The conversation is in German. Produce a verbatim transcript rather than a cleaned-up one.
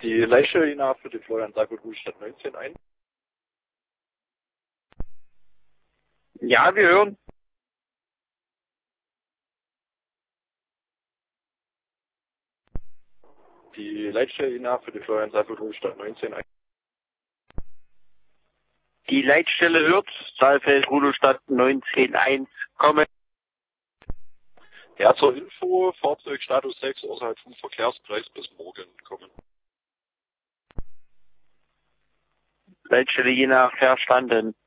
Die Leitstelle Ina für die Florian Seibold Ruhestadt neunzehn ein. Ja, wir hören. Die Leitstelle Ina für die Florian Seibold Ruhestadt neunzehn ein. Die Leitstelle hört, Saalfeld, Rudolstadt neunzehn eins, kommen. Ja, zur Info, Fahrzeugstatus sechs außerhalb vom Verkehrspreis bis morgen kommen. Leitstelle Jena verstanden.